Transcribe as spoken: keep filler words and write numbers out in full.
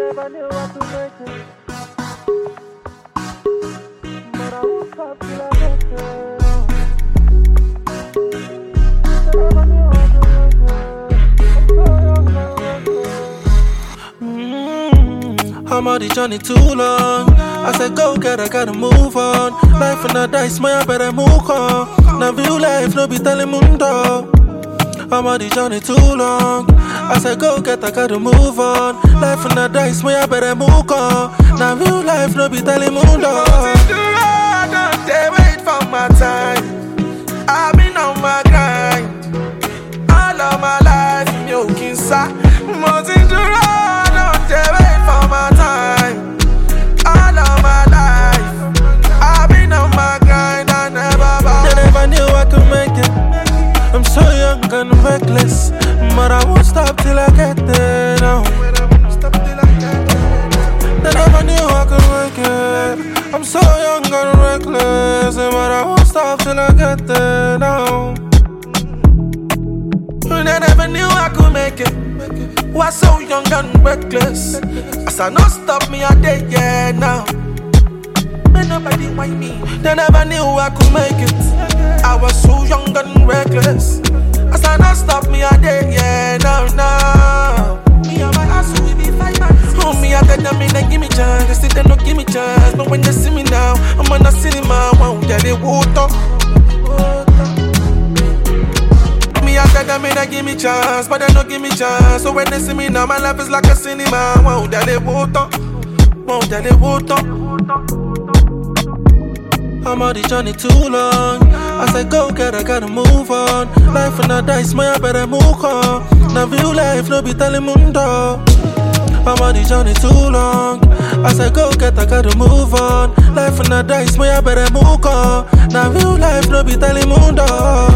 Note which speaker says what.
Speaker 1: never knew what to make it. But I won't stop till I get there. Never knew what to make it. I'm so young and reckless.
Speaker 2: Mm, I'm on the journey too long. I said go get, I gotta move on. Life and a dice, my I better move on. Now view life, no be telling mundo. I'm on the journey too long. I said go get, I gotta move on. Life and a dice, my I better move on. Now view life, no be telling mundo.
Speaker 3: Don't they wait for my time. I've been on my grind all of my life. Milking sa, Martin Durant. Don't they wait for my time. All of my life, I've been on my grind. I never bow.
Speaker 2: They never knew I could make it. I'm so young and reckless, but I won't stop till I get there now. They never knew I could make it. I'm so young and reckless, but I won't stop till I get there now.
Speaker 3: They never knew I could make it. Was so young and reckless. As I not stop me, I did, yeah, now. But nobody want me. They never knew I could make it. I was so young and reckless. As I not stop me, I did, yeah, now, now. Me and my ass will be fine. Oh, me, I tell them, they give me chance. They say they don't give me chance. But when they see me now, I'm on the cinema. Wow, yeah, they water. I tell them they give me chance, but they don't give me chance. So when they see me now, my life is like a cinema. Won't they water? Won't they water?
Speaker 2: I'm on the journey too long. I said go get, I gotta move on. Life and a dice, my I better move on. Now view life, no be telling mundo. I'm on the journey too long. I said go get, I gotta move on. Life and a dice, my I better move on. Now view life, no be telling mundo.